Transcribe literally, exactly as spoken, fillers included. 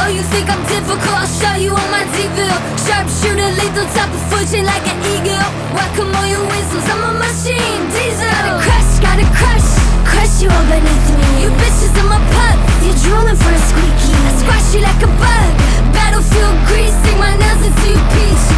Oh, you think I'm difficult? I'll show you on my T-bill. Sharpshooter, lethal, top of foot chain like an eagle. Whack-a-mole all your whistles, I'm a machine, diesel. Gotta crush, gotta crush, crush you all beneath me. You bitches in my pub, you're drooling for a squeaky. I squash you like a bug, battlefield grease, sing my nails into your peach.